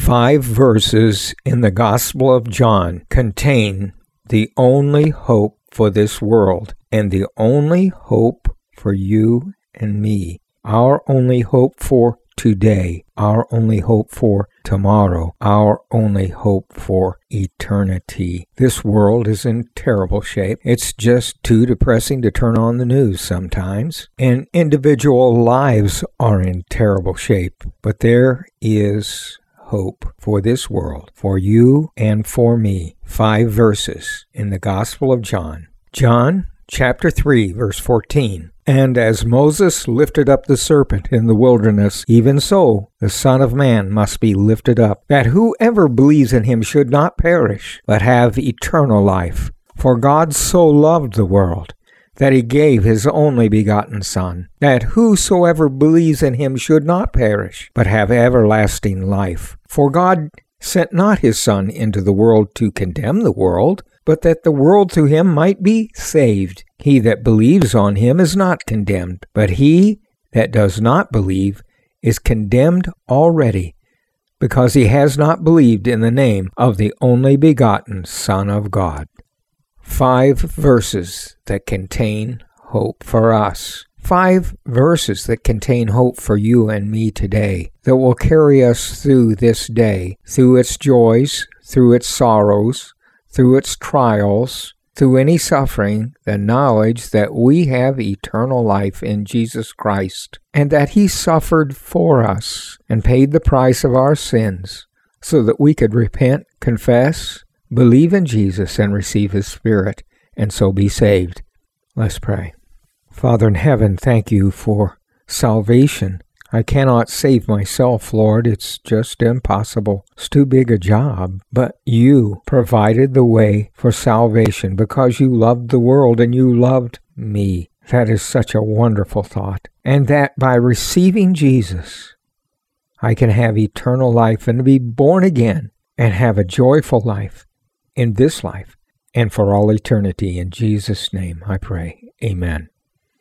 5 verses in the Gospel of John contain the only hope for this world and the only hope for you and me. Our only hope for today, our only hope for tomorrow, our only hope for eternity. This world is in terrible shape. It's just too depressing to turn on the news sometimes. And individual lives are in terrible shape. But there is hope for this world, for you and for me. 5 verses in the Gospel of John. John chapter 3, verse 14. And as Moses lifted up the serpent in the wilderness, even so the Son of Man must be lifted up, that whoever believes in him should not perish, but have eternal life. For God so loved the world, that he gave his only begotten Son, that whosoever believes in him should not perish, but have everlasting life. For God sent not his Son into the world to condemn the world, but that the world through him might be saved. He that believes on him is not condemned, but he that does not believe is condemned already, because he has not believed in the name of the only begotten Son of God. 5 verses that contain hope for us. 5 verses that contain hope for you and me today, that will carry us through this day, through its joys, through its sorrows, through its trials, through any suffering, the knowledge that we have eternal life in Jesus Christ, and that he suffered for us and paid the price of our sins so that we could repent, confess, believe in Jesus, and receive his Spirit, and so be saved. Let's pray. Father in heaven, thank you for salvation. I cannot save myself, Lord. It's just impossible. It's too big a job. But you provided the way for salvation because you loved the world and you loved me. That is such a wonderful thought. And that by receiving Jesus, I can have eternal life and be born again and have a joyful life in this life and for all eternity. In Jesus' name I pray. Amen.